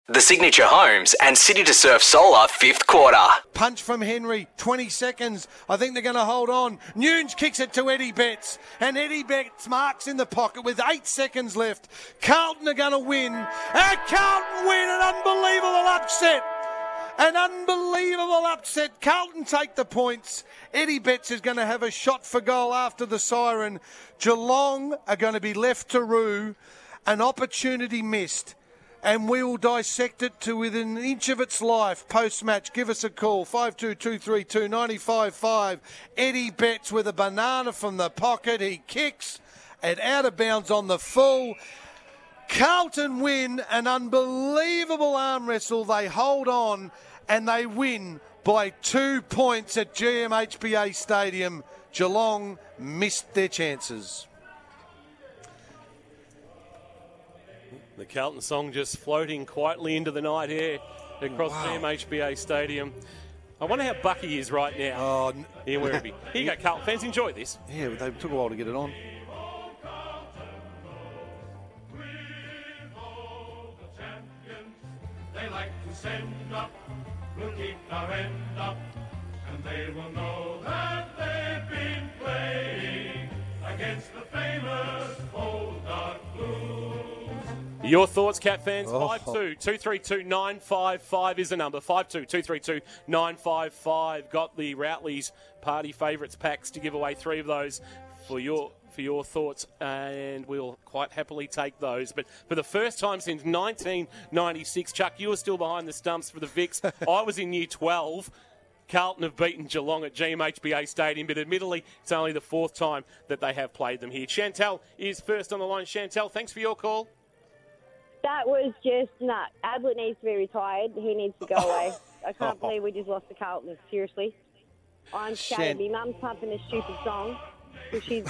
The Signature Homes and City to Surf Solar fifth quarter. Punch from Henry, 20 seconds. I think they're going to hold on. Nunes kicks it to Eddie Betts, and Eddie Betts marks in the pocket with 8 seconds left. Carlton are going to win, and Carlton win an unbelievable upset. An unbelievable upset. Carlton take the points. Eddie Betts is going to have a shot for goal after the siren. Geelong are going to be left to rue. An opportunity missed. And we will dissect it to within an inch of its life. Post-match, give us a call, 52-232-95-5. Eddie Betts with a banana from the pocket. He kicks it out of bounds on the full. Carlton win an unbelievable arm wrestle. They hold on and they win by 2 points at GMHBA Stadium. Geelong missed their chances. The Carlton song just floating quietly into the night air across GMHBA Stadium. I wonder how Bucky is right now. Oh, here, where he? Here you go, Carlton fans. Enjoy this. Yeah, they took a while to get it on. They like to send up, we'll keep our end up, and they will know that they've been playing against the famous old dark blues. Your thoughts, Cat fans? 52-232-955 is the number. 52-232-955. Got the Routleys Party Favourites packs to give away 3 of those for your thoughts, and we'll quite happily take those. But for the first time since 1996, Chuck, you were still behind the stumps for the Vicks. I was in year 12. Carlton have beaten Geelong at GMHBA Stadium, but admittedly, it's only the 4th time that they have played them here. Chantel is first on the line. Chantel, thanks for your call. That was just Ablett needs to be retired. He needs to go away. I can't believe we just lost to Carlton. Seriously. I'm scared. My mum's pumping a stupid song. She's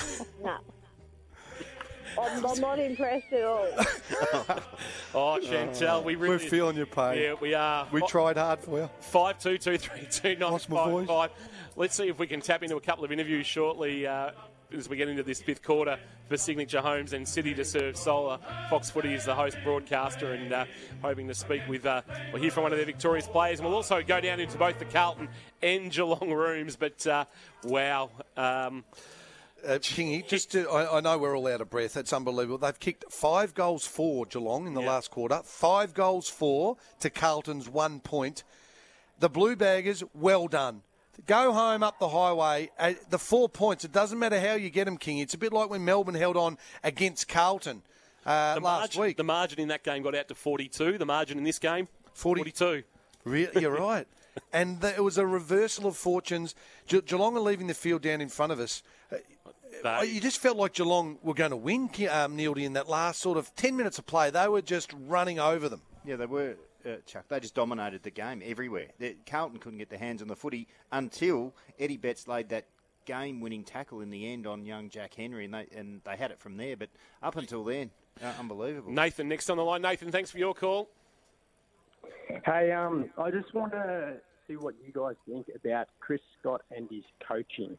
I'm not impressed at all. Oh, Chantel, we're feeling your pain. Yeah, we are. We tried hard for you. 52-232-955. Let's see if we can tap into a couple of interviews shortly as we get into this 5th quarter for Signature Homes and City to Serve Solar. Fox Footy is the host broadcaster, and hoping to speak with, we'll hear from one of their victorious players, and we'll also go down into both the Carlton and Geelong rooms. But wow. Kingy, I know we're all out of breath. It's unbelievable. They've kicked 5 goals for Geelong in the last quarter. 5 goals for to Carlton's 1 point. The Blue Baggers, well done. Go home up the highway. The 4 points, it doesn't matter how you get them, King. It's a bit like when Melbourne held on against Carlton last week. The margin in that game got out to 42. The margin in this game, 42. You're right. And it was a reversal of fortunes. Geelong are leaving the field down in front of us. You just felt like Geelong were going to win, Neildy, in that last sort of 10 minutes of play. They were just running over them. Yeah, they were, Chuck. They just dominated the game everywhere. Carlton couldn't get their hands on the footy until Eddie Betts laid that game-winning tackle in the end on young Jack Henry, and they had it from there. But up until then, unbelievable. Nathan, next on the line. Nathan, thanks for your call. Hey, I just want to see what you guys think about Chris Scott and his coaching.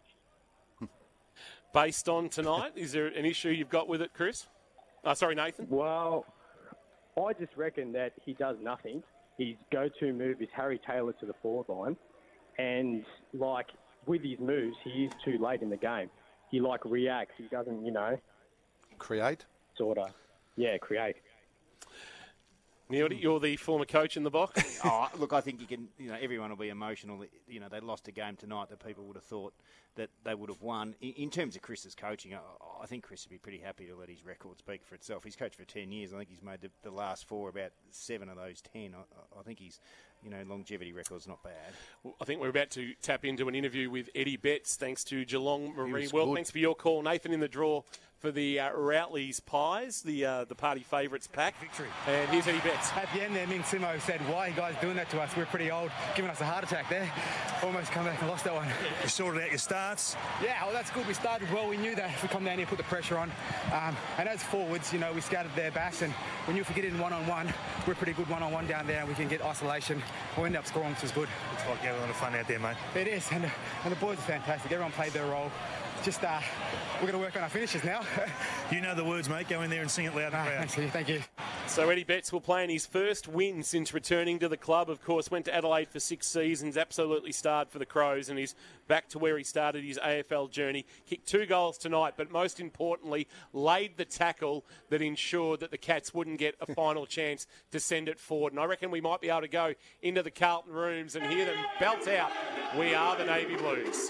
Based on tonight, is there an issue you've got with it, Chris? Sorry, Nathan? Well, I just reckon that he does nothing. His go-to move is Harry Taylor to the forward line. And, with his moves, he is too late in the game. He, reacts. He doesn't, Create? Sort of. Yeah, create. Neil, you're the former coach in the box. Look, I think you can, everyone will be emotional. They lost a game tonight that people would have thought that they would have won. In terms of Chris's coaching, I think Chris would be pretty happy to let his record speak for itself. He's coached for 10 years. I think he's made the last 4, about 7 of those 10. I think his longevity record's not bad. Well, I think we're about to tap into an interview with Eddie Betts, thanks to Geelong Marine World. Good. Thanks for your call, Nathan, in the draw for the Routleys Pies, the Party Favourites pack. Victory. And here's Eddie Betts. At the end there, Ming Simo said, why are you guys doing that to us? We're pretty old, giving us a heart attack there. Almost come back and lost that one. You sorted out your starts. Yeah, well, that's good. We started well. We knew that if we come down here, put the pressure on. And as forwards, we scattered their backs, and when you get in one-on-one, we're pretty good one-on-one down there, and we can get isolation. We'll end up scoring, which is good. Looks like you have a lot of fun out there, mate. It is, and the boys are fantastic. Everyone played their role. Just, we're going to work on our finishes now. You know the words, mate. Go in there and sing it loud and proud. Thank you. So Eddie Betts will play in his first win since returning to the club. Of course, went to Adelaide for 6 seasons, absolutely starred for the Crows, and he's back to where he started his AFL journey. Kicked 2 goals tonight, but most importantly, laid the tackle that ensured that the Cats wouldn't get a final chance to send it forward. And I reckon we might be able to go into the Carlton rooms and hear them belt out, "We are the Navy Blues."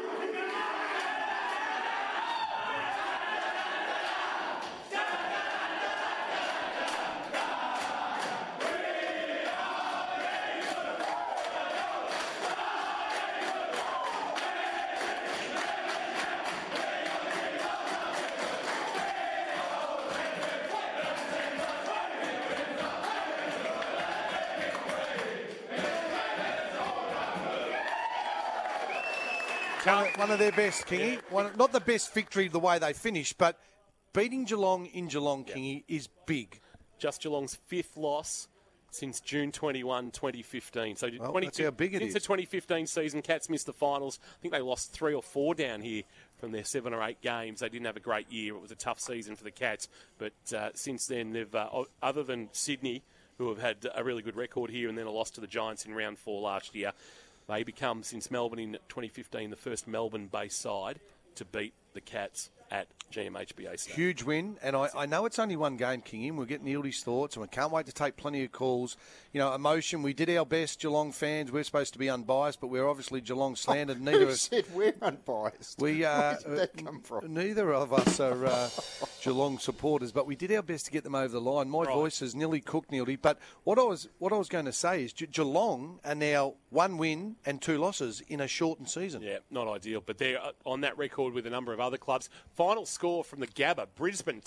One of their best, Kingy. Not the best victory the way they finished, but beating Geelong in Geelong, Kingy, is big. Just Geelong's 5th loss since June 21, 2015. So that's how big it since is. the 2015 season, Cats missed the finals. I think they lost 3 or 4 down here from their 7 or 8 games. They didn't have a great year. It was a tough season for the Cats. But since then, they've other than Sydney, who have had a really good record here and then a loss to the Giants in round 4 last year, they become, since Melbourne in 2015, the first Melbourne-based side to beat the Cats at GMHBA Stadium. Huge win, and I know it's only one game, Kingy, and we're getting Eildie's thoughts, and we can't wait to take plenty of calls. You know, emotion, we did our best, Geelong fans. We're supposed to be unbiased, but we're obviously Geelong slandered. Neither Who said we're unbiased? We, Where did that come from? Neither of us are Geelong supporters, but we did our best to get them over the line. My voice is nearly cooked, Neildie. But what I was going to say is Geelong are now 1 win and 2 losses in a shortened season. Yeah, not ideal, but they're on that record with a number of other clubs. Final score from the Gabba, Brisbane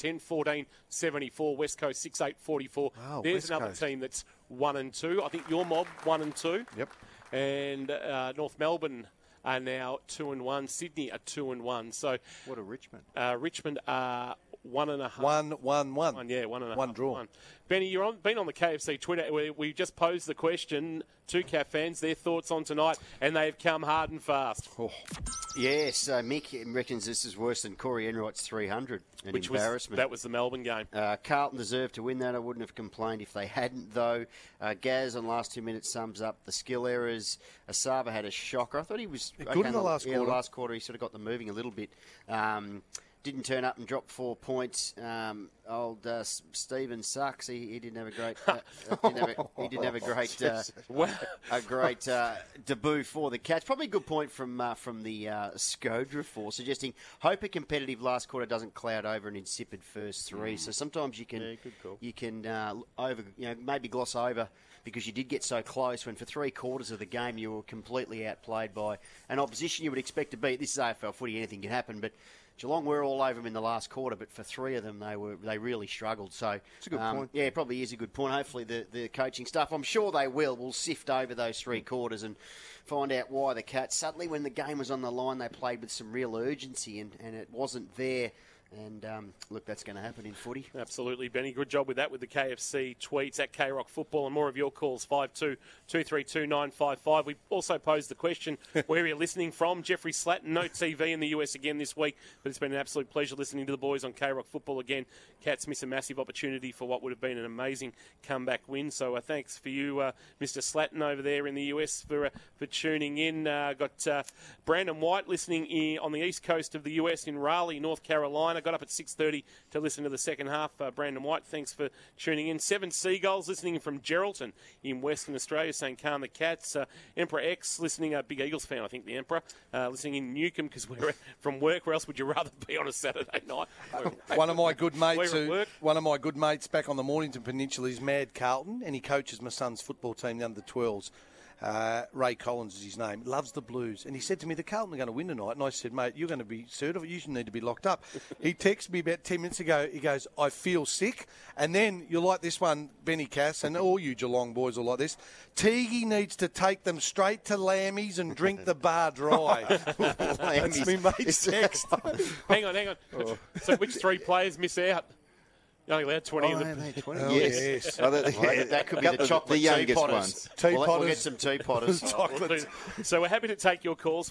10-14-74, West Coast 6-8-44. Wow, There's West another Coast. team that's 1 and 2. I think your mob 1 and 2. Yep. And North Melbourne are now 2 and 1. Sydney are 2 and 1. So What a Richmond. Richmond are 1.5. 1-1-1. Yeah, 1.5. One draw. 1. Benny, you've been on the KFC Twitter where we just posed the question to CAF fans, their thoughts on tonight, and they've come hard and fast. Yeah, so Mick reckons this is worse than Corey Enright's 300. An embarrassment. That was the Melbourne game. Carlton deserved to win that. I wouldn't have complained if they hadn't, though. Gaz on last 2 minutes sums up the skill errors. Asava had a shocker. I thought he was good in the last quarter. The last quarter, he sort of got them moving a little bit. Didn't turn up and drop 4 points. Stephen sucks. He didn't have a great. He didn't have a great debut for the Cats. Probably a good point from the Scodra for suggesting hope a competitive last quarter doesn't cloud over an insipid first 3. So sometimes you can maybe gloss over because you did get so close when for 3 quarters of the game you were completely outplayed by an opposition you would expect to beat. This is AFL footy; anything can happen, but Geelong were all over them in the last quarter, but for 3 of them, they really struggled. So it's a good point. Yeah, it probably is a good point. Hopefully the coaching staff, I'm sure they will sift over those 3 quarters and find out why the Cats, suddenly when the game was on the line, they played with some real urgency and it wasn't there. And, look, that's going to happen in footy. Absolutely, Benny. Good job with that with the KFC tweets at KRock Football and more of your calls, 52-232-955. We also posed the question, where are you listening from? Jeffrey Slatton, no TV in the US again this week, but it's been an absolute pleasure listening to the boys on KRock Football again. Cats miss a massive opportunity for what would have been an amazing comeback win. So thanks for you, Mr. Slatton over there in the US for tuning in. Got Brandon White listening in on the east coast of the US in Raleigh, North Carolina. Got up at 6:30 to listen to the second half. Brandon White, thanks for tuning in. 7 Seagulls listening from Geraldton in Western Australia, saying calm the Cats. Emperor X listening, a big Eagles fan, I think, the Emperor, listening in Newcombe because we're from work. Where else would you rather be on a Saturday night? One of my good mates back on the Mornington Peninsula is Mad Carlton, and he coaches my son's football team, the under-12s. Ray Collins is his name, loves the Blues. And he said to me, the Carlton are going to win tonight. And I said, mate, you're going to be certified. You need to be locked up. He texted me about 10 minutes ago. He goes, I feel sick. And then you're like this one, Benny Cass, and all you Geelong boys are like this. Teague needs to take them straight to Lammy's and drink the bar dry. That's me mate's text. Hang on. Oh. So which 3 players miss out? You're only allowed 20 of them. 20? Yes. That could be the chocolate youngest teapotters. ones. We'll get some teapotters. So we're happy to take your calls.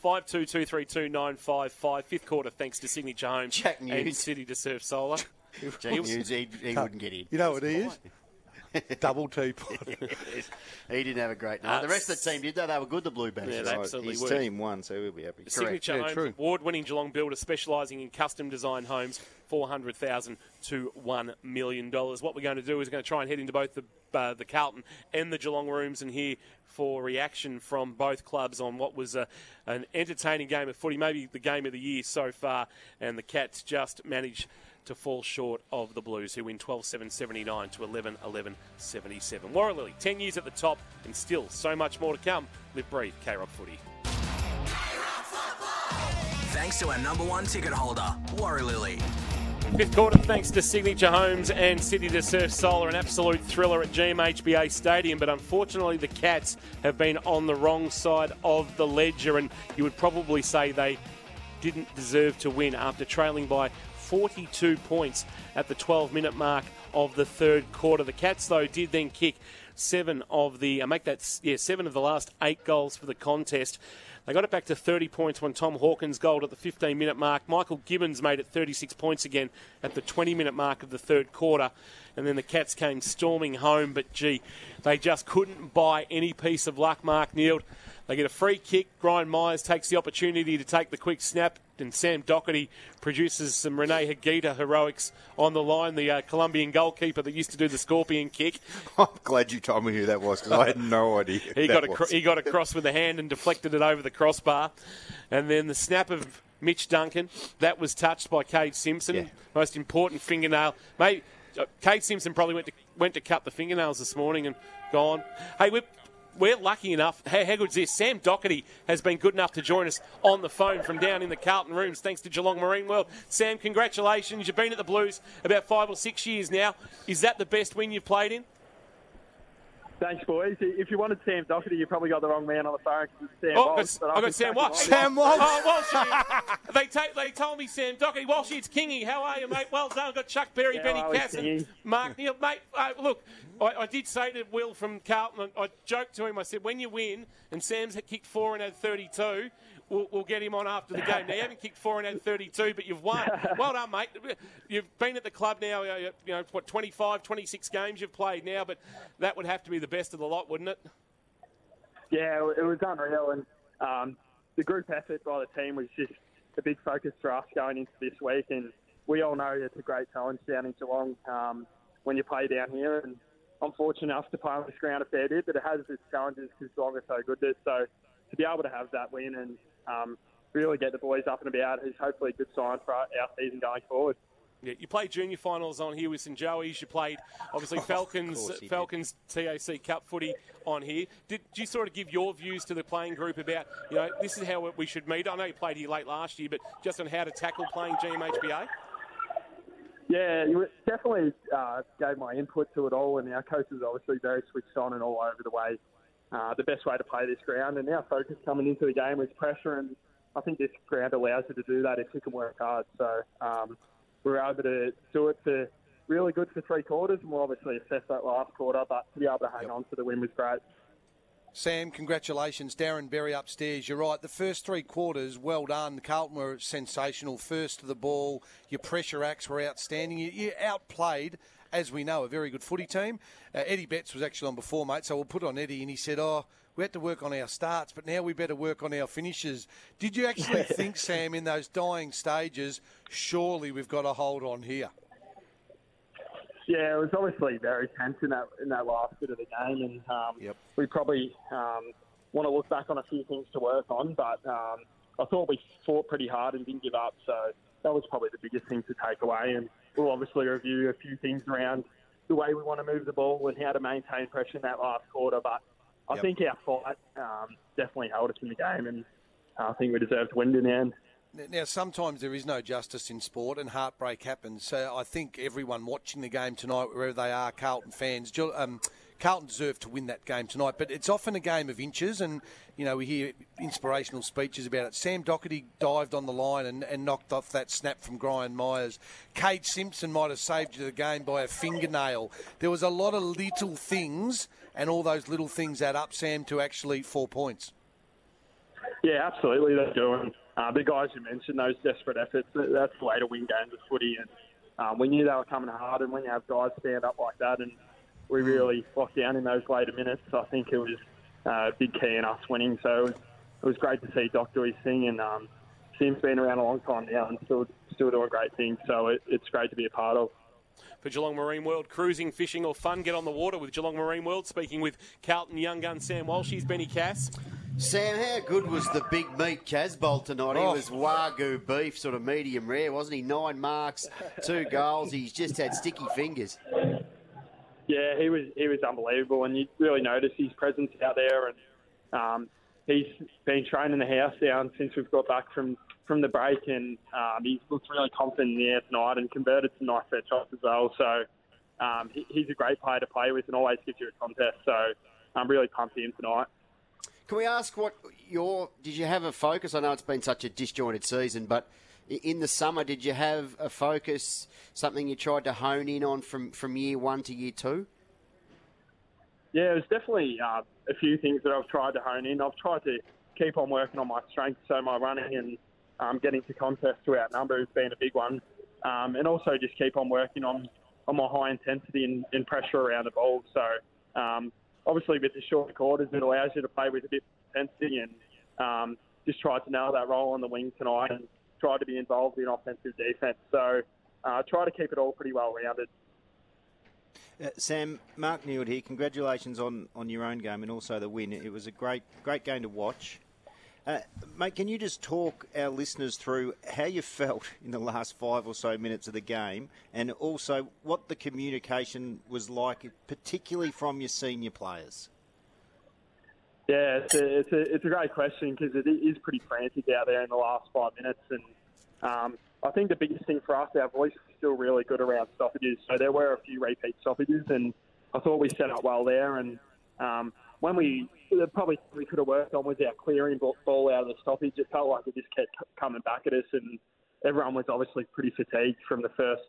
52-232-955. 5th quarter, thanks to Signature Homes Jack and News. City to Surf Solar. Jack News, he wouldn't get in. You know what he is? Double teapot. Yes. He didn't have a great night. The rest of the team did, though. They were good, the Blue Bashers. Yeah, they absolutely His were. team won, so we'll be happy. Signature Homes, award-winning Geelong builder specialising in custom design homes, $400,000 to $1 million. What we're going to do is we're going to try and head into both the Carlton and the Geelong rooms and hear for reaction from both clubs on what was an entertaining game of footy, maybe the game of the year so far, and the Cats just managed to fall short of the Blues, who win 12-7-79 to 11-11-77. Warralilly, 10 years at the top and still so much more to come. Live, breathe, K-Rock footy. Thanks to our number one ticket holder, Warralilly. Fifth quarter, thanks to Signature Homes and City to Surf Solar, an absolute thriller at GMHBA Stadium. But unfortunately, the Cats have been on the wrong side of the ledger, and you would probably say they didn't deserve to win after trailing by 42 points at the 12-minute mark of the third quarter. The Cats, though, did then kick seven of the last 8 goals for the contest. They got it back to 30 points when Tom Hawkins goaled at the 15-minute mark. Michael Gibbons made it 36 points again at the 20-minute mark of the third quarter. And then the Cats came storming home, but, they just couldn't buy any piece of luck, Mark Neild. They get a free kick. Brian Myers takes the opportunity to take the quick snap, and Sam Doherty produces some Rene Higuita heroics on the line, the Colombian goalkeeper that used to do the scorpion kick. I'm glad you told me who that was, because I had no idea. He got across with the hand and deflected it over the crossbar. And then the snap of Mitch Duncan, that was touched by Cade Simpson. Yeah. Most important fingernail. Maybe Cade Simpson probably went to cut the fingernails this morning and gone. Hey, we're lucky enough. How good's this? Sam Doherty has been good enough to join us on the phone from down in the Carlton rooms, thanks to Geelong Marine World. Sam, congratulations. You've been at the Blues about 5 or 6 years now. Is that the best win you've played in? Thanks, boys. If you wanted Sam Doherty, you probably got the wrong man on the phone. Sam Walsh, I got Sam Walsh. Sam Walsh. Oh, Walsh. They told me Sam Doherty. Walshy, it's Kingy. How are you, mate? Well done. I've got Chuck Berry, Benny Casson, Mark Neal. Mate, look, I did say to Will from Carlton, I joked to him, I said, when you win, and Sam's kicked 4 and had 32, we'll get him on after the game. Now, you haven't kicked 4 and had 32, but you've won. Well done, mate. You've been at the club now, 25, 26 games you've played now, but that would have to be the best of the lot, wouldn't it? Yeah, it was unreal, and the group effort by the team was just a big focus for us going into this week, and we all know it's a great challenge down in Geelong when you play down here, and I'm fortunate enough to play on this ground a fair bit, but it has its challenges because Geelong are so good at it. So to be able to have that win and really get the boys up and about is hopefully a good sign for our season going forward. Yeah, you played junior finals on here with St Joey's. You played, obviously, Falcons TAC Cup footy on here. Did you sort of give your views to the playing group about, this is how we should meet? I know you played here late last year, but just on how to tackle playing GMHBA? Yeah, you definitely gave my input to it all, and our coach is obviously very switched on and all over the way. The best way to play this ground, and our focus coming into the game was pressure, and I think this ground allows you to do that if you can work hard. So we were able to do it for really good for 3 quarters, and we'll obviously assess that last quarter, but to be able to hang on to the win was great. Sam, congratulations. Darren Berry upstairs. You're right. The first 3 quarters, well done. Carlton were sensational. First to the ball. Your pressure acts were outstanding. You outplayed, as we know, a very good footy team. Eddie Betts was actually on before, mate, so we'll put on Eddie, and he said, we had to work on our starts, but now we better work on our finishes. Did you actually think, Sam, in those dying stages, surely we've got a hold on here? Yeah, it was obviously very tense in that last bit of the game, and we probably want to look back on a few things to work on, but I thought we fought pretty hard and didn't give up, so that was probably the biggest thing to take away, and we'll obviously review a few things around the way we want to move the ball and how to maintain pressure in that last quarter, but I think our fight definitely held us in the game, and I think we deserved to win in the end. Now, sometimes there is no justice in sport and heartbreak happens. So I think everyone watching the game tonight, wherever they are, Carlton fans, Carlton deserve to win that game tonight. But it's often a game of inches, and, we hear inspirational speeches about it. Sam Doherty dived on the line and knocked off that snap from Brian Myers. Cade Simpson might have saved you the game by a fingernail. There was a lot of little things, and all those little things add up, Sam, to actually 4 points. Yeah, absolutely, they do. And the guys you mentioned, those desperate efforts, that's the way to win games of footy. And we knew they were coming hard, and when you have guys stand up like that and we really locked down in those later minutes. I think it was a big key in us winning. So it was great to see Doc do his thing, and Sim's been around a long time now and still doing great things. So it's great to be a part of. For Geelong Marine World, cruising, fishing or fun, get on the water with Geelong Marine World. Speaking with Carlton young gun Sam Walsh, he's Benny Cass. Sam, how good was the big meat Casbolt tonight? He was Wagyu beef, sort of medium rare, wasn't he? 9 marks, 2 goals. He's just had sticky fingers. Yeah, he was unbelievable, and you really notice his presence out there. And he's been training the house down since we've got back from the break, and he looks really confident in the air tonight and converted some nice fair shots as well. So he's a great player to play with and always gives you a contest. So I'm really pumped for him tonight. Can we ask did you have a focus? I know it's been such a disjointed season, but in the summer, did you have a focus, something you tried to hone in on from year 1 to year 2? Yeah, there's definitely a few things that I've tried to hone in. I've tried to keep on working on my strengths, so my running and getting to contests to outnumber has been a big one. And also just keep on working on my high intensity and pressure around the ball. So obviously with the short quarters, it allows you to play with a bit of intensity, and just tried to nail that role on the wing tonight and try to be involved in offensive defence. So try to keep it all pretty well rounded. Sam, Mark Neward here. Congratulations on your own game and also the win. It was a great game to watch. Mate, can you just talk our listeners through how you felt in the last 5 or so minutes of the game, and also what the communication was like, particularly from your senior players? Yeah, it's a great question because it is pretty frantic out there in the last 5 minutes, and I think the biggest thing for us, our voice is still really good around stoppages. So there were a few repeat stoppages, and I thought we set up well there. And the probably we could have worked on was our clearing ball out of the stoppage. It felt like it just kept coming back at us, and everyone was obviously pretty fatigued from the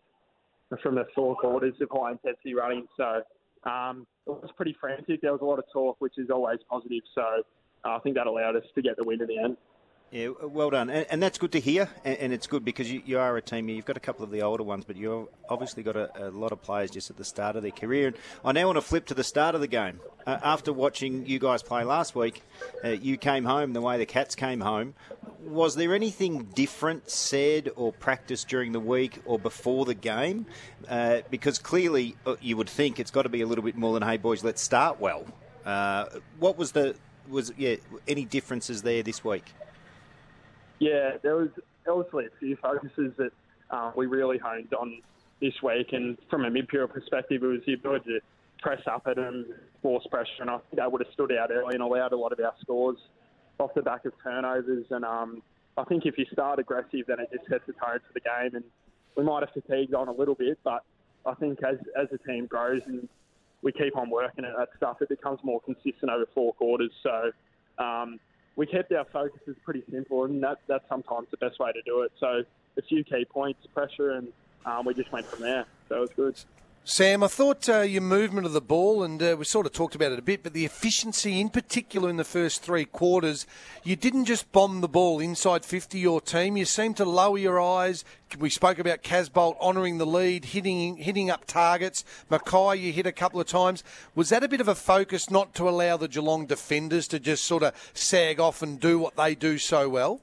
4 quarters of high intensity running. So it was pretty frantic. There was a lot of talk, which is always positive. So I think that allowed us to get the win in the end. Yeah, well done. And that's good to hear, and it's good because you are a team. You've got a couple of the older ones, but you've obviously got a lot of players just at the start of their career. And I now want to flip to the start of the game. After watching you guys play last week, you came home the way the Cats came home. Was there anything different said or practiced during the week or before the game? Because clearly you would think it's got to be a little bit more than, hey, boys, let's start well. What was any differences there this week? Yeah, there was obviously a few focuses that we really honed on this week, and from a mid-period perspective, it was the ability to press up at them, force pressure, and I think that would have stood out early and allowed a lot of our scores off the back of turnovers. And I think if you start aggressive, then it just sets the tone for the game, and we might have fatigued on a little bit, but I think as the team grows and we keep on working at that stuff, it becomes more consistent over 4 quarters. So we kept our focuses pretty simple, and that's sometimes the best way to do it. So a few key points, pressure, and we just went from there. So it was good. Sam, I thought your movement of the ball, and we sort of talked about it a bit, but the efficiency in particular in the first 3 quarters, you didn't just bomb the ball inside 50, your team. You seemed to lower your eyes. We spoke about Casbolt honouring the lead, hitting up targets. Mackay, you hit a couple of times. Was that a bit of a focus not to allow the Geelong defenders to just sort of sag off and do what they do so well?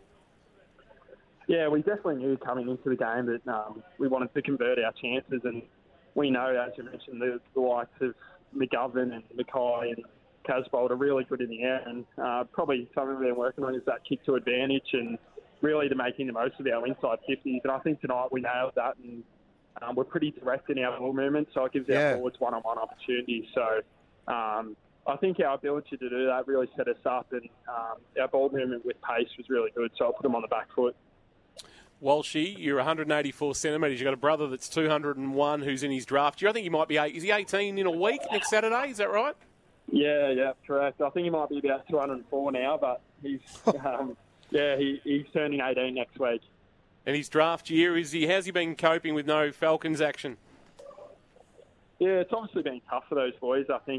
Yeah, we definitely knew coming into the game that we wanted to convert our chances, and we know, as you mentioned, the likes of McGovern and Mackay and Casbolt are really good in the air, and probably something we've been working on is that kick to advantage and really to making the most of our inside 50s. And I think tonight we nailed that, and we're pretty direct in our ball movement, so it gives our forwards one-on-one opportunities. So I think our ability to do that really set us up, and our ball movement with pace was really good, so I'll put them on the back foot. Walshy, you're 184 centimetres. You've got a brother that's 201 who's in his draft. Do you think he might be is he 18 in a week next Saturday? Is that right? Yeah, correct. I think he might be about 204 now, but he's he's turning 18 next week. And his draft year, how's he been coping with no Falcons action? Yeah, it's obviously been tough for those boys. I think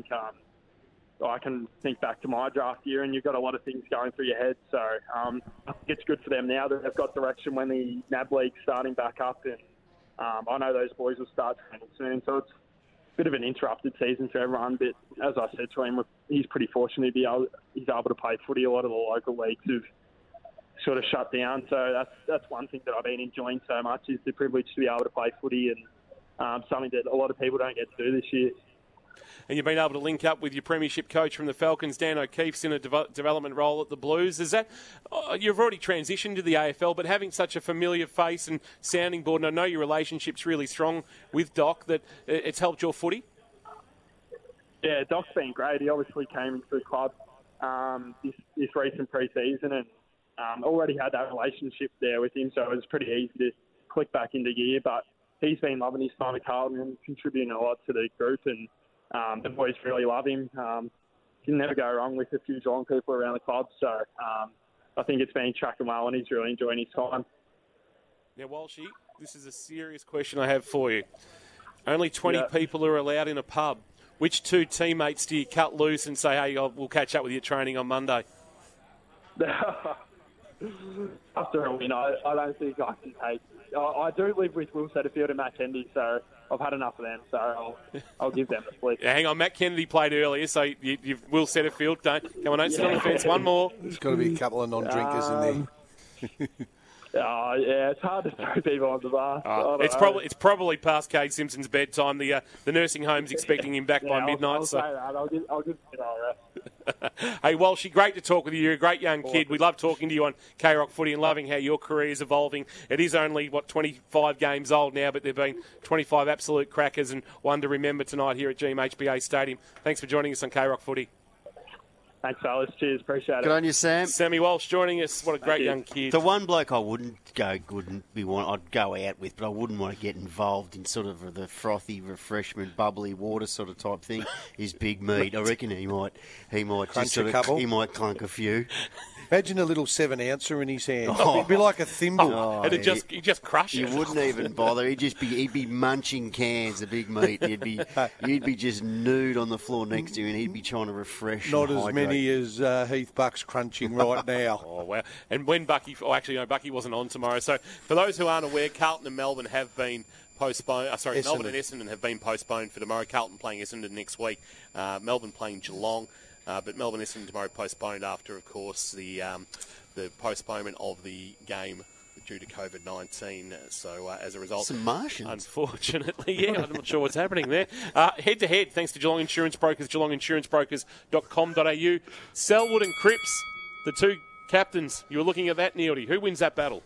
I can think back to my draft year, and you've got a lot of things going through your head. So I think it's good for them now that they've got direction when the NAB League's starting back up. And I know those boys will start training soon. So bit of an interrupted season for everyone. But as I said to him, he's pretty fortunate he's able to play footy. A lot of the local leagues have sort of shut down. So that's one thing that I've been enjoying so much, is the privilege to be able to play footy, and something that a lot of people don't get to do this year. And you've been able to link up with your premiership coach from the Falcons, Dan O'Keefe's in a development role at the Blues. Is that you've already transitioned to the AFL, but having such a familiar face and sounding board, and I know your relationship's really strong with Doc, that it's helped your footy? Yeah, Doc's been great. He obviously came into the club this recent pre-season, and already had that relationship there with him, so it was pretty easy to click back into gear. But he's been loving his time at Carlton and contributing a lot to the group, and the boys really love him. You can never go wrong with a few Geelong people around the club, so I think it's been tracking well, and he's really enjoying his time. Now, Walshy, this is a serious question I have for you. Only 20 people are allowed in a pub. Which two teammates do you cut loose and say, hey, we'll catch up with you at training on Monday? After a win, I don't think I can take. I do live with Will Setterfield and Matt Kennedy, so I've had enough of them. So I'll give them the split. Yeah, hang on, Matt Kennedy played earlier, so you've Will Setterfield. Don't sit on the fence. One more. There's got to be a couple of non-drinkers in there. Yeah, it's hard to throw people on the bar. It's probably past Cade Simpson's bedtime. The nursing home's expecting him back by midnight. I'll say that. I'll give it all rest. Hey, Walshy, great to talk with you. You're a great young kid. We love talking to you on K-Rock Footy and loving how your career is evolving. It is only, 25 games old now, but there have been 25 absolute crackers and one to remember tonight here at GMHBA Stadium. Thanks for joining us on K-Rock Footy. Thanks, fellas. Cheers. Appreciate it. Good on you, Sam. Sammy Walsh joining us. What a great young kid. The one bloke I I'd go out with, but I wouldn't want to get involved in sort of the frothy, refreshment, bubbly water sort of type thing is Big Meat. I reckon he might Crunch a couple. He might clunk a few. Imagine a little 7-ouncer in his hand. It'd be like a thimble. And he'd just crush it. You wouldn't even bother. He'd be munching cans of Big Meat. You'd be just nude on the floor next to you, and he'd be trying to refresh. Not and as hydrate. many as Heath Buck's crunching right now. Oh, wow. And when Bucky... Oh, actually, no, Bucky wasn't on tomorrow. So, for those who aren't aware, Carlton and Melbourne have been postponed. Melbourne and Essendon have been postponed for tomorrow. Carlton playing Essendon next week. Melbourne playing Geelong. But Melbourne Essendon tomorrow postponed after, of course, the postponement of the game due to COVID-19. So, as a result... Some Martians. Unfortunately, yeah, I'm not sure what's happening there. Head-to-head, thanks to Geelong Insurance Brokers, geelonginsurancebrokers.com.au. Selwood and Cripps, the two captains. You were looking at that, Neildy. Who wins that battle?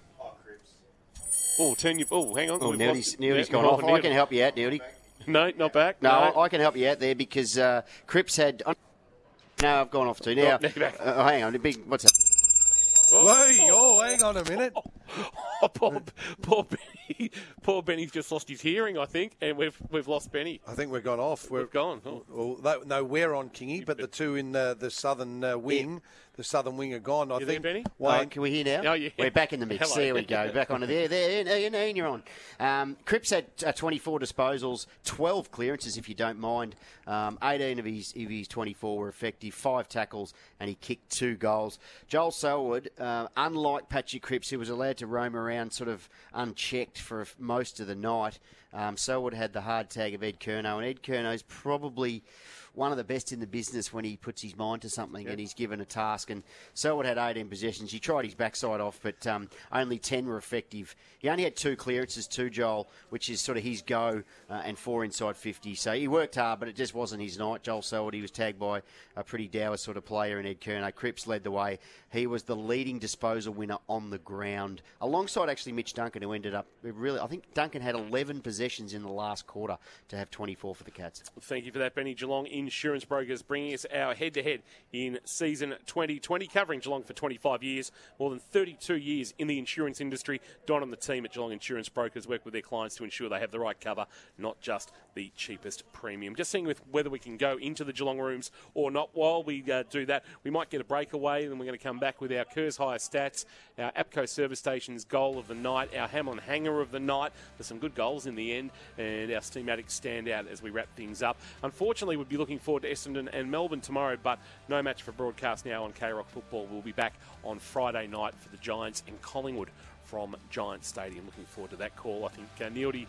Hang on. Neildy's gone off. I can help you out, Neildy. No, not back. No, I can help you out there because Cripps had... No, I've gone off too. Now, hang on. What's that? Hang on a minute. Poor Benny. Poor Benny's just lost his hearing, I think, and we've lost Benny. I think we've gone off. We've gone. Oh. Well, no, we're on Kingy, but the two in the southern wing, the southern wing are gone. I think. There, Benny? Wayne, can we hear now? Oh, yeah. We're back in the mix. Hello. There we go. Back on there. And you're on. Cripps had 24 disposals, 12 clearances, if you don't mind. 18 of his 24 were effective, 5 tackles, and he kicked 2 goals. Joel Selwood, unlike Patrick Cripps, who was allowed to roam around sort of unchecked for most of the night, Selwood had the hard tag of Ed Curnow, and Ed Curnow's probably one of the best in the business when he puts his mind to something and he's given a task. And Selwood had 18 possessions. He tried his backside off, but only 10 were effective. He only had 2 clearances too, Joel, which is sort of his go, and 4 inside 50. So he worked hard, but it just wasn't his night. Joel Selwood, he was tagged by a pretty dour sort of player in Ed Curnow. Cripps led the way. He was the leading disposal winner on the ground, alongside actually Mitch Duncan, who ended up I think Duncan had 11 possessions in the last quarter to have 24 for the Cats. Thank you for that, Benny. Geelong Insurance Brokers bringing us our head-to-head in season 2020, covering Geelong for 25 years, more than 32 years in the insurance industry. Don and the team at Geelong Insurance Brokers work with their clients to ensure they have the right cover, not just the cheapest premium. Just seeing whether we can go into the Geelong rooms or not. While we do that, we might get a breakaway, and we're going to come back with our Kerrs Hire stats, our APCO Service Station's goal of the night, our Hamlin Hanger of the night. There's some good goals in the end, and our Steamatic standout as we wrap things up. Unfortunately, we'd be looking forward to Essendon and Melbourne tomorrow, but no match for broadcast now on K-Rock Football. We'll be back on Friday night for the Giants and Collingwood from Giants Stadium. Looking forward to that call. I think Neildy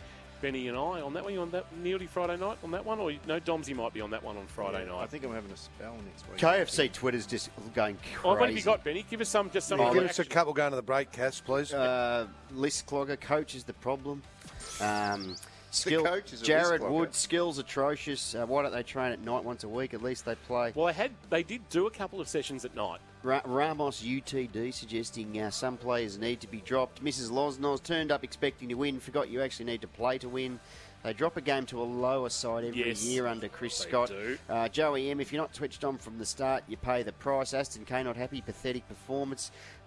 Benny and I on that one. You on that Neildy Friday night on that one? Or no, Domsy might be on that one on Friday night. I think I'm having a spell next week. KFC Twitter's just going crazy. Oh, what have you got, Benny? Give us some. Just some. Give us a couple going to the break, Cass, please. List clogger. Coach is the problem. coach is a Jared list clogger. Wood, skills atrocious. Why don't they train at night once a week? At least they play. Well, they did do a couple of sessions at night. Ramos UTD suggesting some players need to be dropped. Mrs. Losnos turned up expecting to win, forgot you actually need to play to win. They drop a game to a lower side every year under Chris Scott. Do. Joey M, if you're not switched on from the start, you pay the price. Aston K, not happy, pathetic performance.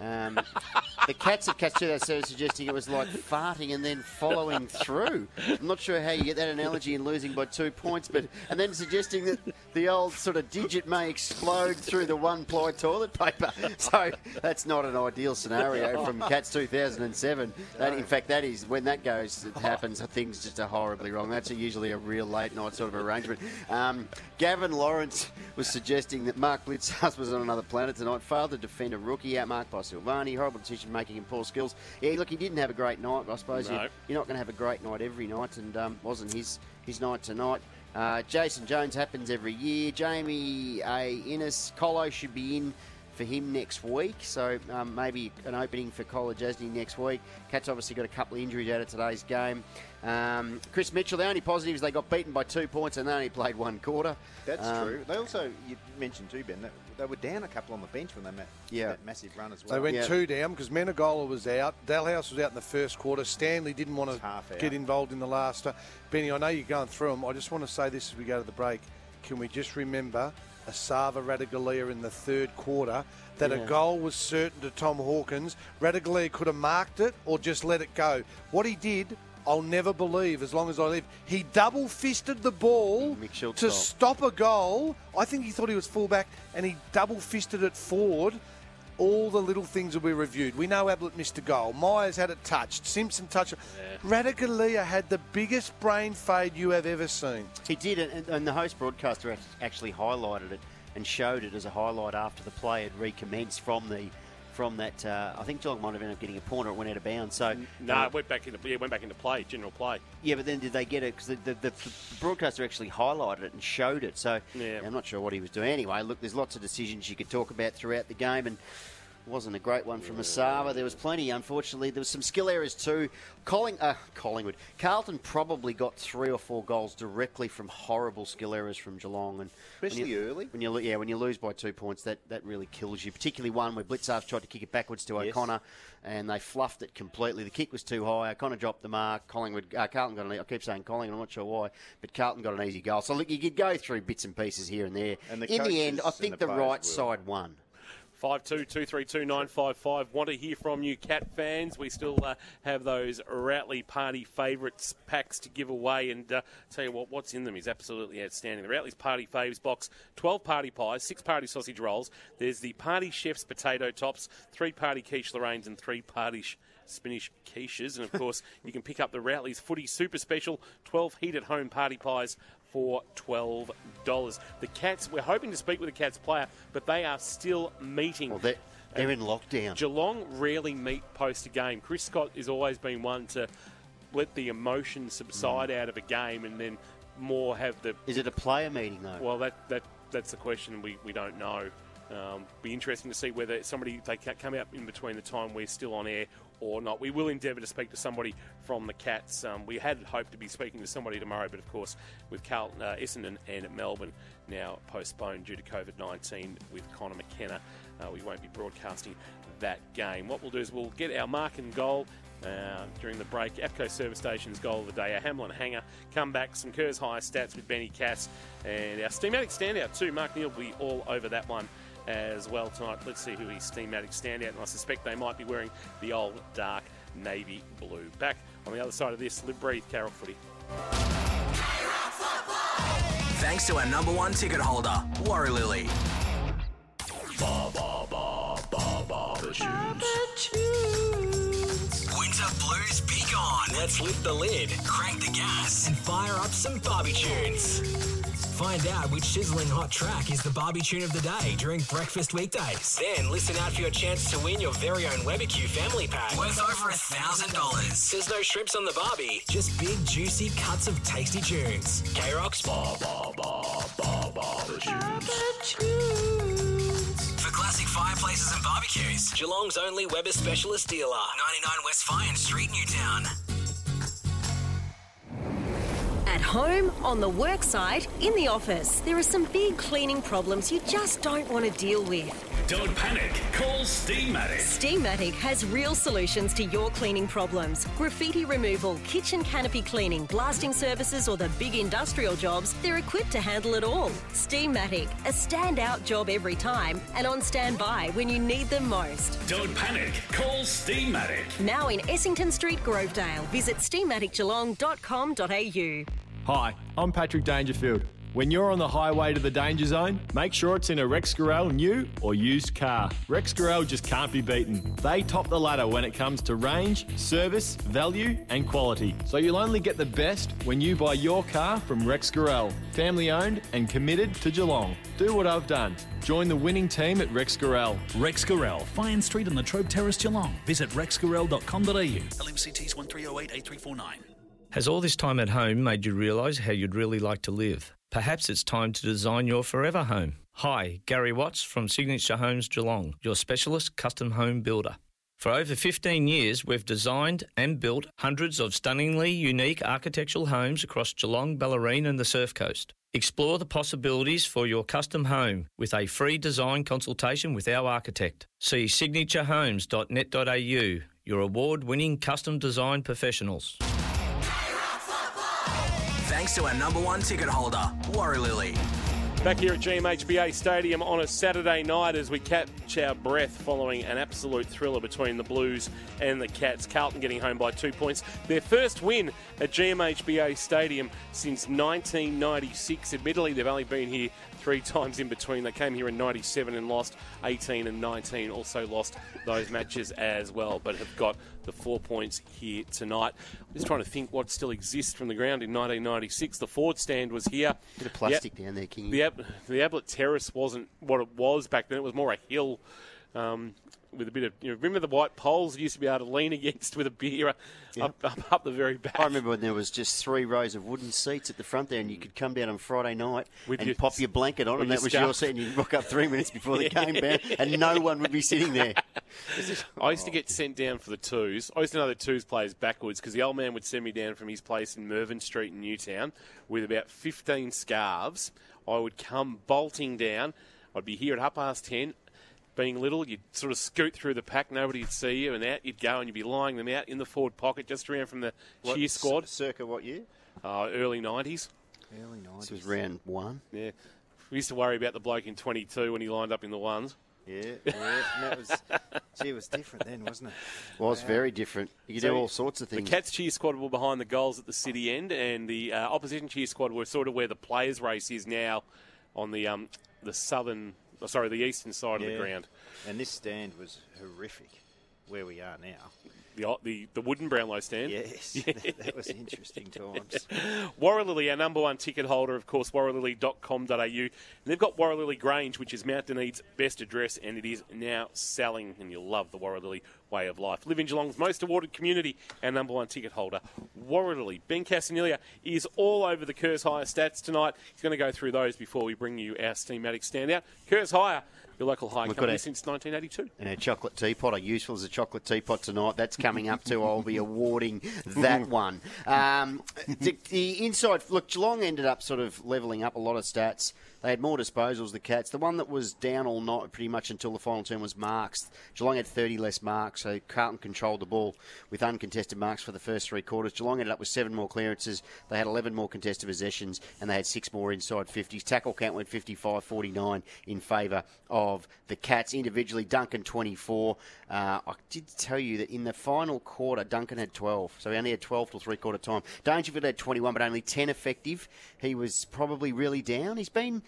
The Cats have catched that suggesting it was like farting and then following through. I'm not sure how you get that analogy in losing by 2 points, and then suggesting that the old sort of digit may explode through the one-ply toilet paper. So that's not an ideal scenario from Cats 2007. In fact, that is when that happens, things just are horribly wrong. That's usually a real late night sort of arrangement. Gavin Lawrence was suggesting that Mark Blitzhaus was on another planet tonight. Failed to defend a rookie, outmarked by Silvani. Horrible decision making and poor skills. Yeah, look, he didn't have a great night. I suppose No. you're not going to have a great night every night, and wasn't his night tonight. Jason Jones happens every year. Jamie A. Innes, Colo should be in for him next week, so maybe an opening for Colo Jasny next week. Cats obviously got a couple of injuries out of today's game. Chris Mitchell, the only positive is they got beaten by 2 points and they only played one quarter. That's true. They also, you mentioned too, Ben, that they were down a couple on the bench when they met that massive run as well. They went two down because Menegola was out. Dalhouse was out in the first quarter. Stanley didn't want to get involved in the last. Benny, I know you're going through them. I just want to say this as we go to the break. Can we just remember Asava Radaglia in the third quarter, that a goal was certain to Tom Hawkins. Radaglia could have marked it or just let it go. What he did, I'll never believe as long as I live. He double-fisted the ball to stop a goal. I think he thought he was fullback, and he double-fisted it forward. All the little things will be reviewed. We know Ablett missed a goal. Myers had it touched. Simpson touched it. Radaglia had the biggest brain fade you have ever seen. He did, and the host broadcaster actually highlighted it and showed it as a highlight after the play had recommenced from that. I think Geelong might have ended up getting a point or it went out of bounds. So it went back into play, general play. Yeah, but then did they get it? Because the broadcaster actually highlighted it and showed it. So I'm not sure what he was doing. Anyway, look, there's lots of decisions you could talk about throughout the game, and wasn't a great one from Asava. There was plenty, unfortunately. There was some skill errors too. Collingwood. Carlton probably got 3 or 4 goals directly from horrible skill errors from Geelong. And especially early. When you lose by 2 points, that really kills you. Particularly one where Blitzarf tried to kick it backwards to O'Connor, and they fluffed it completely. The kick was too high. O'Connor dropped the mark. Carlton got an. I keep saying Collingwood. I'm not sure why, but Carlton got an easy goal. So look, you could go through bits and pieces here and there. And in the end, I think the right side won. 52232955. Want to hear from you, Cat fans. We still have those Ratley Party Favourites packs to give away, and tell you what's in them is absolutely outstanding. The Ratley's Party Faves box: 12 party pies, 6 party sausage rolls. There's the Party Chef's potato tops, 3 party quiche Lorraines, and 3 party spinach quiches. And of course, you can pick up the Ratley's Footy Super Special: 12 heat at home party pies for $12. The Cats, we're hoping to speak with the Cats player, but they are still meeting. Well, they're in lockdown. Geelong rarely meet post a game. Chris Scott has always been one to let the emotion subside out of a game and then more have the... Is it a player meeting, though? Well, that's the question. We don't know. Be interesting to see whether they come out in between the time we're still on air or not. We will endeavour to speak to somebody from the Cats. We had hoped to be speaking to somebody tomorrow, but of course with Carlton, Essendon and Melbourne now postponed due to COVID-19 with Connor McKenna, we won't be broadcasting that game. What we'll do is we'll get our mark and goal during the break. APCO Service Station's goal of the day, our Hamlin hanger. Come back, some Kerr's high stats with Benny Cass, and our Steamatic standout too. Mark Neal will be all over that one as well tonight. Let's see who his Steamatic standout, and I suspect they might be wearing the old dark navy blue. Back on the other side of this, Live Breathe Carroll Footy. Thanks to our number 1 ticket holder, Warrilily. Winter blues be gone. Let's lift the lid, crank the gas, and fire up some Barbie tunes. Find out which sizzling hot track is the Barbie tune of the day during breakfast weekdays. Then listen out for your chance to win your very own Webbecue family pack worth over $1,000. There's no shrimps on the Barbie, just big juicy cuts of tasty tunes. K-Rock's for classic fireplaces and barbecues, Geelong's only Weber specialist dealer, 99 West Fyan Street, Newtown. At home, on the work site, in the office, there are some big cleaning problems you just don't want to deal with. Don't panic. Call Steamatic. Steamatic has real solutions to your cleaning problems. Graffiti removal, kitchen canopy cleaning, blasting services or the big industrial jobs, they're equipped to handle it all. Steamatic, a standout job every time and on standby when you need them most. Don't panic. Call Steamatic. Now in Essington Street, Grovedale. Visit steamaticgeelong.com.au. Hi, I'm Patrick Dangerfield. When you're on the highway to the danger zone, make sure it's in a Rex Gorell new or used car. Rex Gorell just can't be beaten. They top the ladder when it comes to range, service, value and quality. So you'll only get the best when you buy your car from Rex Gorell. Family owned and committed to Geelong. Do what I've done. Join the winning team at Rex Gorell. Rex Gorell, Fyan Street on the Trobe Terrace, Geelong. Visit rexgorell.com.au. LMCTs 1308 8349. Has all this time at home made you realise how you'd really like to live? Perhaps it's time to design your forever home. Hi, Gary Watts from Signature Homes Geelong, your specialist custom home builder. For over 15 years, we've designed and built hundreds of stunningly unique architectural homes across Geelong, Bellarine and the Surf Coast. Explore the possibilities for your custom home with a free design consultation with our architect. See signaturehomes.net.au, your award-winning custom design professionals. Thanks to our number one ticket holder, Warralilly. Back here at GMHBA Stadium on a Saturday night as we catch our breath following an absolute thriller between the Blues and the Cats. Carlton getting home by 2 points. Their first win at GMHBA Stadium since 1996. Admittedly, they've only been here 3 times in between. They came here in 97 and lost 18 and 19. Also lost those matches as well, but have got the 4 points here tonight. Just trying to think what still exists from the ground in 1996. The Ford stand was here. Bit of plastic down there, King. The Ablett Terrace wasn't what it was back then. It was more a hill with a bit of... remember the white poles you used to be able to lean against with a beer up the very back? I remember when there was just 3 rows of wooden seats at the front there and you could come down on Friday night and pop your blanket on and that was your seat and you'd rock up 3 minutes before the game began and no one would be sitting there. I used to get sent down for the twos. I used to know the twos players backwards because the old man would send me down from his place in Mervyn Street in Newtown with about 15 scarves. I would come bolting down. I'd be here at 10:30. Being little, you'd sort of scoot through the pack, nobody would see you, and out you'd go and you'd be lying them out in the forward pocket just around from the cheer squad. Circa what year? Early 90s. Early 90s. This was round 1. Yeah. We used to worry about the bloke in 22 when he lined up in the ones. Yeah. And that was, it was different then, wasn't it? It was very different. You could do all sorts of things. The Cats cheer squad were behind the goals at the city end, and the opposition cheer squad were sort of where the players' race is now on the eastern side of the ground. And this stand was horrific where we are now. The wooden Brownlow stand? Yes, that was interesting times. Warralilly, our number one ticket holder, of course, warralilly.com.au. And they've got Warralilly Grange, which is Mount Dunedin's best address, and it is now selling, and you'll love the Warralilly way of life. Live in Geelong's most awarded community, our number one ticket holder, Warralilly. Ben Casanilia is all over the Kerrs Hire stats tonight. He's going to go through those before we bring you our Steamatic standout. Kerrs Hire, your local hire company since 1982. And our chocolate teapot, are useful as a chocolate teapot tonight. That's coming up too. I'll be awarding that one. The inside, look, Geelong ended up sort of levelling up a lot of stats. They had more disposals, the Cats. The one that was down all night pretty much until the final turn was marks. Geelong had 30 less marks, so Carlton controlled the ball with uncontested marks for the first 3 quarters. Geelong ended up with 7 more clearances. They had 11 more contested possessions, and they had 6 more inside 50s. Tackle count went 55-49 in favour of the Cats. Individually, Duncan 24. I did tell you that in the final quarter, Duncan had 12, so he only had 12 till 3-quarter time. Dangerfield had 21, but only 10 effective. He was probably really down. He's been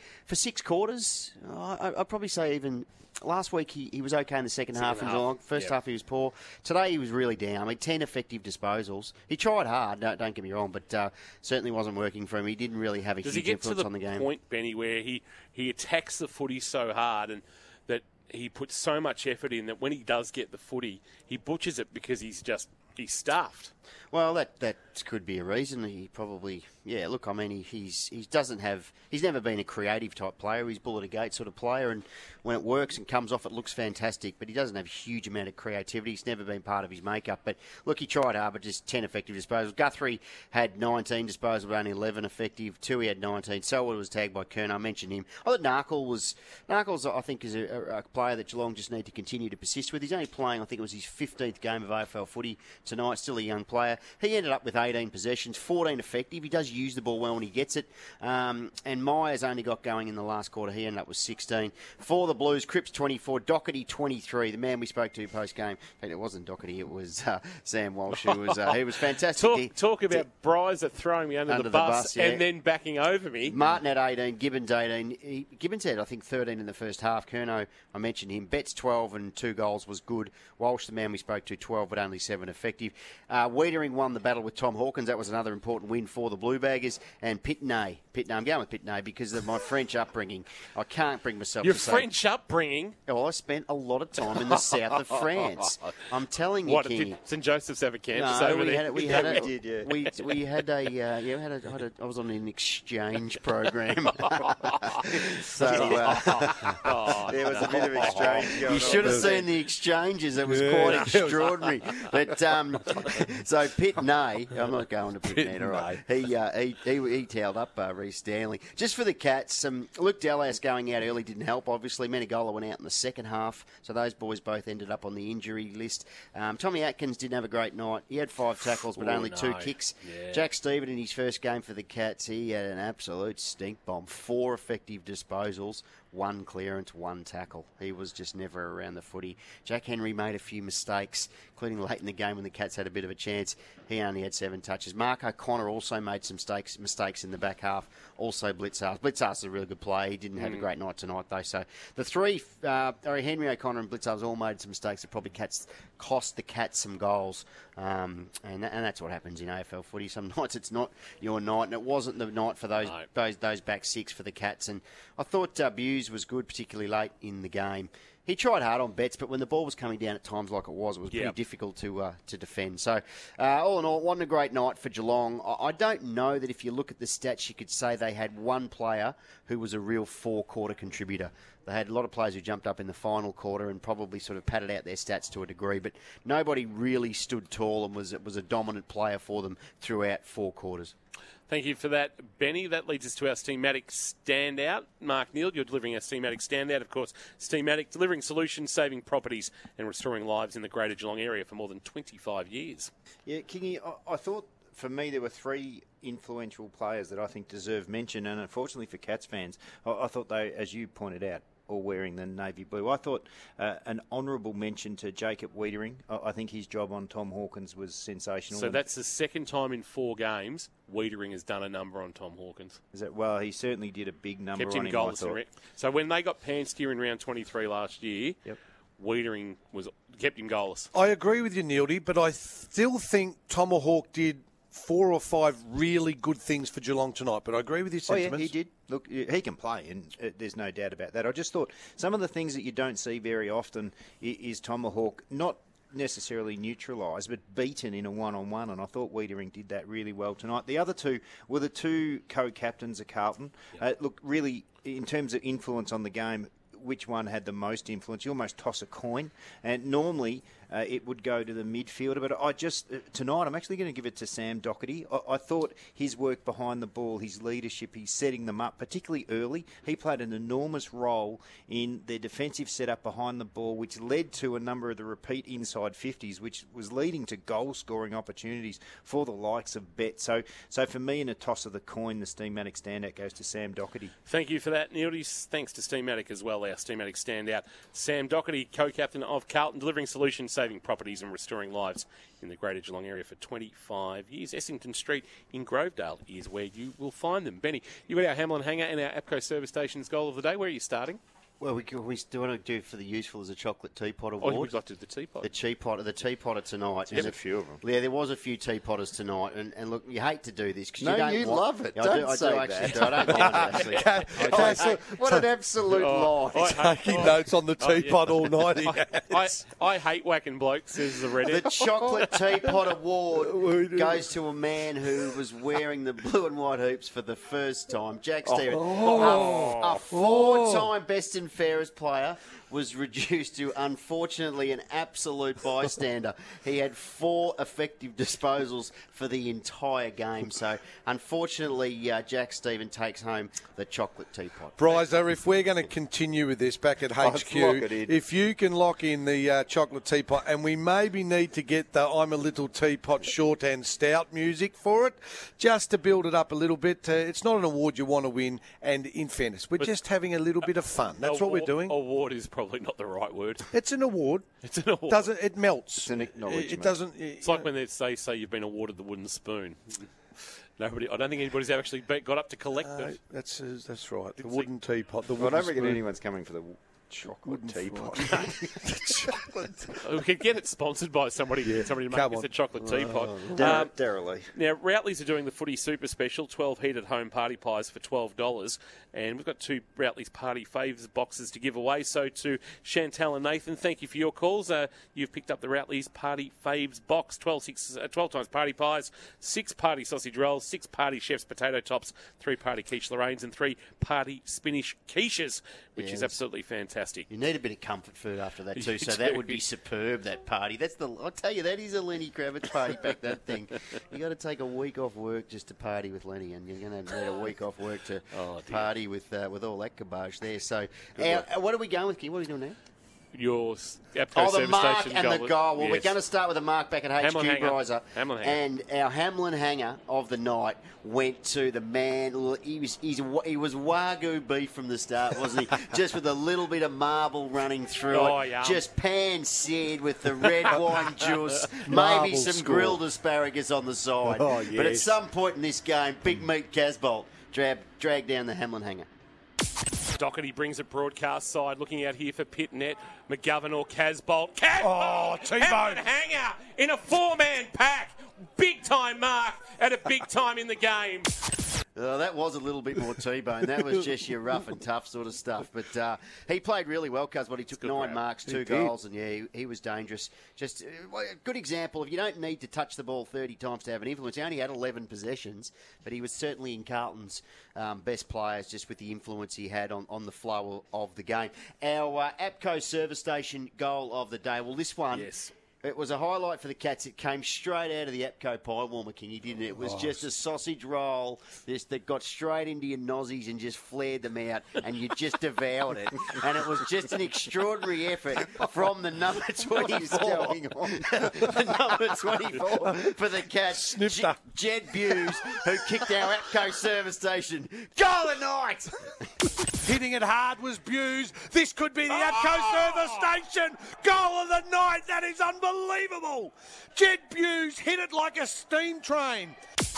for 6 quarters, I'd probably say even last week he was okay in the second half. First half he was poor. Today he was really down. I mean, 10 effective disposals. He tried hard, don't get me wrong, but certainly wasn't working for him. He didn't really have a huge influence on the game. Does he get to the point, Benny, where he attacks the footy so hard and that he puts so much effort in that when he does get the footy, he butchers it because he's stuffed? Well, that could be a reason. He probably, look, I mean, he's never been a creative type player. He's bullet a gate sort of player, and when it works and comes off, it looks fantastic, but he doesn't have a huge amount of creativity. It's never been part of his makeup. But look, he tried hard, but just 10 effective disposals. Guthrie had 19 disposals, but only 11 effective. Tui had 19. Selwood was tagged by Kerner. I mentioned him. I thought Narkle, I think, is a player that Geelong just need to continue to persist with. He's only playing, I think it was his 15th game of AFL footy tonight, still a young player. He ended up with 18 possessions, 14 effective. He does use the ball well when he gets it. And Myers only got going in the last quarter. He ended up with 16. For the Blues, Cripps 24, Doherty 23. The man we spoke to post-game. In fact, it wasn't Doherty, it was Sam Walsh, who was he was fantastic. Talk about Bryza throwing me under the bus and then backing over me. Martin had 18, Gibbons 18. Gibbons had, I think, 13 in the first half. Curnow, I mentioned him. Betts 12 and 2 goals was good. Walsh, the man we spoke to, 12 but only 7 effective. Wiedering won the battle with Tom Hawkins. That was another important win for the Blue Baggers. And Pitney, I'm going with Pitney because of my French upbringing. I can't bring myself Your to say... French upbringing? Oh, I spent a lot of time in the south of France. I'm telling you, Kingy. Did St. Joseph's have a campus No, over we there? had, we had a, we did, yeah. We had a, I was on an exchange program. So there was a bit of exchange going on. You should have seen the exchanges. It was quite extraordinary. But so Pitney, I'm not going to Pitney, all right. He towed up Reece Stanley. Just for the Cats, Luke Dallas going out early didn't help, obviously. Menegola went out in the second half, so those boys both ended up on the injury list. Tommy Atkins didn't have a great night. He had 5 tackles, but only 2 kicks. Yeah. Jack Stephen, in his first game for the Cats, he had an absolute stink bomb. 4 effective disposals, 1 clearance, 1 tackle. He was just never around the footy. Jack Henry made a few mistakes, including late in the game when the Cats had a bit of a chance. He only had 7 touches. Mark O'Connor also made some mistakes in the back half. Also Blitzarth. Blitzarth is a really good player. He didn't have a great night tonight, though. So the 3, Henry, O'Connor and Blitzarth all made some mistakes that probably cost the Cats some goals. And that's what happens in AFL footy. Some nights it's not your night, and it wasn't the night for those back 6 for the Cats. And I thought Buse was good, particularly late in the game. He tried hard on Betts, but when the ball was coming down at times like it was pretty difficult to defend. So, all in all, it wasn't a great night for Geelong. I don't know that if you look at the stats, you could say they had one player who was a real 4-quarter contributor. They had a lot of players who jumped up in the final quarter and probably sort of padded out their stats to a degree, but nobody really stood tall and was a dominant player for them throughout 4 quarters. Thank you for that, Benny. That leads us to our Steamatic Standout. Mark Neal, you're delivering our Steamatic Standout. Of course, Steamatic, delivering solutions, saving properties and restoring lives in the Greater Geelong area for more than 25 years. Yeah, Kingy, I thought for me there were 3 influential players that I think deserve mention, and unfortunately for Cats fans, I thought they, as you pointed out, all wearing the navy blue. I thought an honourable mention to Jacob Wiedering. I think his job on Tom Hawkins was sensational. So that's the second time in 4 games Wiedering has done a number on Tom Hawkins. Is that, well, he certainly did a big number Kept on him him, goals. So when they got Panstier in round 23 last year, Wiedering kept him goalless. I agree with you, Neildy, but I still think Tomahawk did 4 or 5 really good things for Geelong tonight, but I agree with your sentiments. Oh, yeah, he did. Look, he can play, and there's no doubt about that. I just thought some of the things that you don't see very often is Tomahawk not necessarily neutralised, but beaten in a one-on-one, and I thought Wiedering did that really well tonight. The other 2 were the 2 co-captains of Carlton. Look, really, in terms of influence on the game, which one had the most influence? You almost toss a coin, and normally it would go to the midfielder. But tonight I'm actually going to give it to Sam Doherty. I thought his work behind the ball, his leadership, he's setting them up, particularly early. He played an enormous role in their defensive setup behind the ball, which led to a number of the repeat inside 50s, which was leading to goal-scoring opportunities for the likes of Bet. So for me, in a toss of the coin, the Steamatic Standout goes to Sam Doherty. Thank you for that, Neil. Thanks to Steamatic as well. our Steamatic standout, Sam Doherty, co-captain of Carlton, delivering solutions, saving properties and restoring lives in the Greater Geelong area for 25 years. Essington Street in Grovedale is where you will find them. Benny, you've got our Hamlin Hanger and our APCO Service Stations goal of the day. Where are you starting? Well, we do want to do for the useful as a chocolate teapot award. Oh, we'd like to do the teapot. The teapotter tonight. There's a few of them. Yeah, there was a few teapotters tonight, and look, you hate to do this because No, you you don't love it. Yeah, Don't I say do actually. that. I don't mind it, actually. What an absolute lie. Taking notes on the teapot all night. I hate whacking blokes, says the Reddit. The chocolate teapot award goes to a man who was wearing the blue and white hoops for the first time. Jack Stevens, a four-time best and fairest player, was reduced to, unfortunately, an absolute bystander. He had 4 effective disposals for the entire game. So, unfortunately, Jack Stevens takes home the chocolate teapot. Bryzo, if we're going to continue with this back at HQ, if you can lock in the chocolate teapot, and we maybe need to get the I'm a Little Teapot short and stout music for it, just to build it up a little bit. It's not an award you want to win, and in fairness, we're just having a little bit of fun. That's what we're doing. Award is probably not the right word. It's an award. It's an award. It melts. It's an acknowledgement. It doesn't. It's like when they say you've been awarded the wooden spoon. I don't think anybody's actually got up to collect it. That's right. The wooden teapot. I don't reckon anyone's coming for the chocolate teapot. We could get it sponsored by somebody to make us a chocolate teapot. Darrelly. Now, Routleys are doing the Footy Super Special, 12 heated home party pies for $12. And we've got 2 Routleys Party Faves boxes to give away. So to Chantal and Nathan, thank you for your calls. You've picked up the Routleys Party Faves box, 12 times party pies, 6 party sausage rolls, 6 party chef's potato tops, 3 party quiche Lorraines, and 3 party spinach quiches, which is absolutely fantastic. You need a bit of comfort food after that too, so do. that would be superb, that party. I'll tell you, that is a Lenny Kravitz party pack, that thing. You got to take a week off work just to party with Lenny, and you're going to need a week off work to party with all that garbage there. So, what are we going with, Kim? What are we doing now? Your APCO the Service mark Station and the goal. Well, yes. we're going to start with the mark back at HQ, Bryza. Hamlin Hanger. And our Hamlin Hanger of the night went to the man. He was Wagyu beef from the start, wasn't he? Just with a little bit of marble running through it. Yum. Just pan-seared with the red wine juice. Maybe Marble some score. grilled asparagus on the side. Oh, But at yes. some point in this game, Big Meat Casbolt dragged down the Hamlin Hanger. Doherty brings it broadcast side, looking out here for Pitnet, McGovern or Casbolt. T-Bone. Hamlin Hanger in a 4-man pack. Big time mark at a big time in the game. That was a little bit more T-bone. That was just your rough and tough sort of stuff. But he played really well, Casbolt. He took 9 marks, 2 goals, and he was dangerous. Just a good example of you don't need to touch the ball 30 times to have an influence. He only had 11 possessions, but he was certainly in Carlton's best players just with the influence he had on the flow of the game. Our APCO Service Station goal of the day. Well, this one... Yes. It was a highlight for the Cats. It came straight out of the APCO pie warmer, Kingy, didn't it? It was just a sausage roll that got straight into your nozzies and just flared them out, and you just devoured it. And it was just an extraordinary effort from the number 24. The number 24 for the Cats, Jed Buse, who kicked our APCO Service Station. Goal of the night! Hitting it hard was Buse. This could be the APCO Service Station goal of the night. That is unbelievable. Jed Buse hit it like a steam train.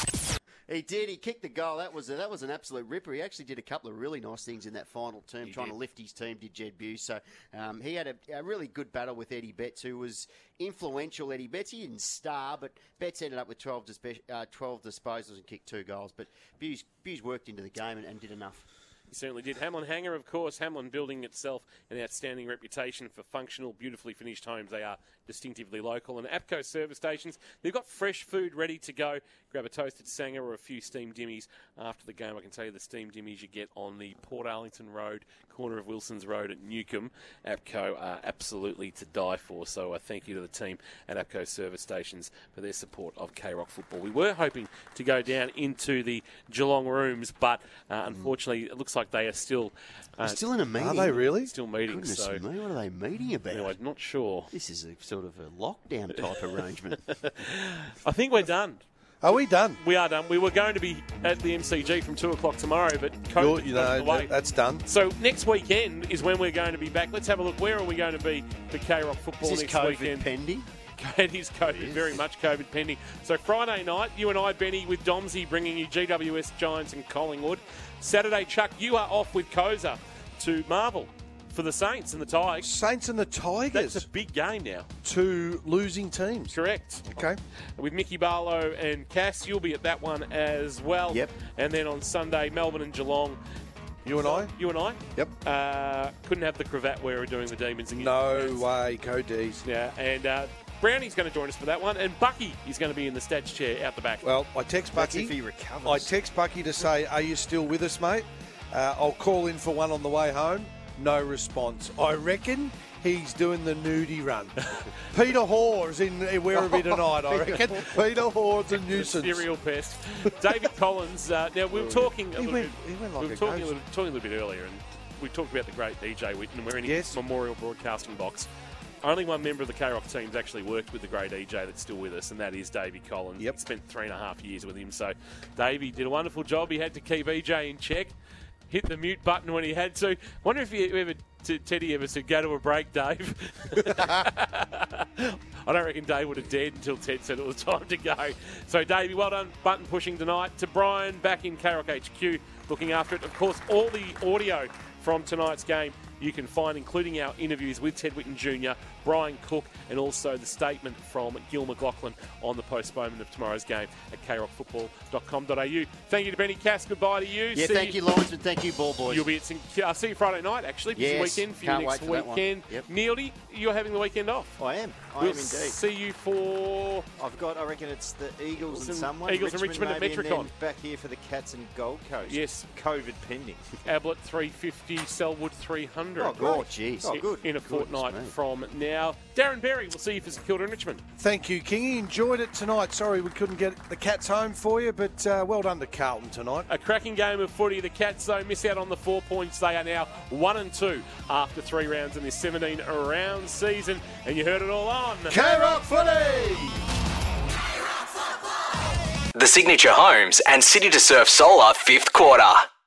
He did. He kicked the goal. That was an absolute ripper. He actually did a couple of really nice things in that final term, trying to lift his team, did Jed Buse. So he had a really good battle with Eddie Betts, who was influential. Eddie Betts, he didn't star, but Betts ended up with 12 disposals and kicked 2 goals. But Buse worked into the game and did enough. He certainly did. Hamlin Hanger, of course. Hamlin building itself an outstanding reputation for functional, beautifully finished homes. They are distinctively local. And APCO Service Stations, they've got fresh food ready to go. Grab a toasted sanger or a few steamed dimmies after the game. I can tell you the steamed dimmies you get on the Port Arlington Road, corner of Wilson's Road at Newcombe. APCO are absolutely to die for. So thank you to the team at APCO Service Stations for their support of K-Rock football. We were hoping to go down into the Geelong rooms, but unfortunately it looks like they are still... They're still in a meeting. Are they really? Still meeting. Goodness so me, what are they meeting about? I'm not sure. This is a sort of a lockdown type arrangement. I think we're done. Are we done? We are done. We were going to be at the MCG from 2 o'clock tomorrow, but COVID got away. That's done. So next weekend is when we're going to be back. Let's have a look. Where are we going to be for K-Rock football Is this next COVID weekend? pending? It is COVID, very much COVID pending. So Friday night, you and I, Benny, with Domsey, bringing you GWS Giants and Collingwood. Saturday, Chuck, you are off with Koza to Marvel for the Saints and the Tigers. Saints and the Tigers. That's a big game now. 2 losing teams. Correct. Okay. With Mickey Barlow and Cass, you'll be at that one as well. Yep. And then on Sunday, Melbourne and Geelong. You and I? You and I? Yep. Couldn't have the cravat wearer doing the Demons again. No way. Go D's. Yeah, and Brownie's going to join us for that one, and Bucky is going to be in the stats chair out the back. Well, I text That's Bucky. if he recovers. I text Bucky to say, "Are you still with us, mate?" I'll call in for one on the way home. No response. I reckon he's doing the nudie run. Peter Hoare's in Werribee tonight, I reckon. Peter Hoare's a nuisance. Serial pest. David Collins. Now, we were talking a little bit earlier, and we talked about the great DJ Whitten. We're in his Memorial Broadcasting box. Only one member of the K-Rock team's actually worked with the great EJ that's still with us, and that is Davey Collins. He spent 3.5 years with him. So Davey did a wonderful job. He had to keep EJ in check, hit the mute button when he had to. Wonder if Teddy ever said, "Go to a break, Dave." I don't reckon Dave would have dared until Ted said it was time to go. So, Davey, well done button pushing tonight. To Brian, back in K-Rock HQ, looking after it. Of course, all the audio from tonight's game you can find, including our interviews with Ted Whitten Jr., Brian Cook, and also the statement from Gil McLaughlin on the postponement of tomorrow's game at krockfootball.com.au. Thank you to Benny Cass. Goodbye to you. Yeah, thank you, Lawrence, and thank you, Ball Boys. You'll be at I'll see you Friday night, actually. Busy weekend for you next weekend. Neildy, you're having the weekend off. I am. I We'll am indeed. see you for... I reckon it's the Eagles and someone. Eagles and Richmond at maybe, Metricon. And then back here for the Cats and Gold Coast. Yes. COVID pending. Ablett 350, Selwood 300. Oh, great. Oh, jeez. Oh, good. In a Goodness fortnight me. from now. Darren Berry, we'll see you for St Kilda and Richmond. Thank you, Kingy. Enjoyed it tonight. Sorry we couldn't get the Cats home for you, but well done to Carlton tonight. A cracking game of footy. The Cats, though, miss out on the 4 points. They are now 1-2 after 3 rounds in this 17-round season. And you heard it all on K-Rock Footy! The Signature Homes and City to Surf Solar 5th quarter.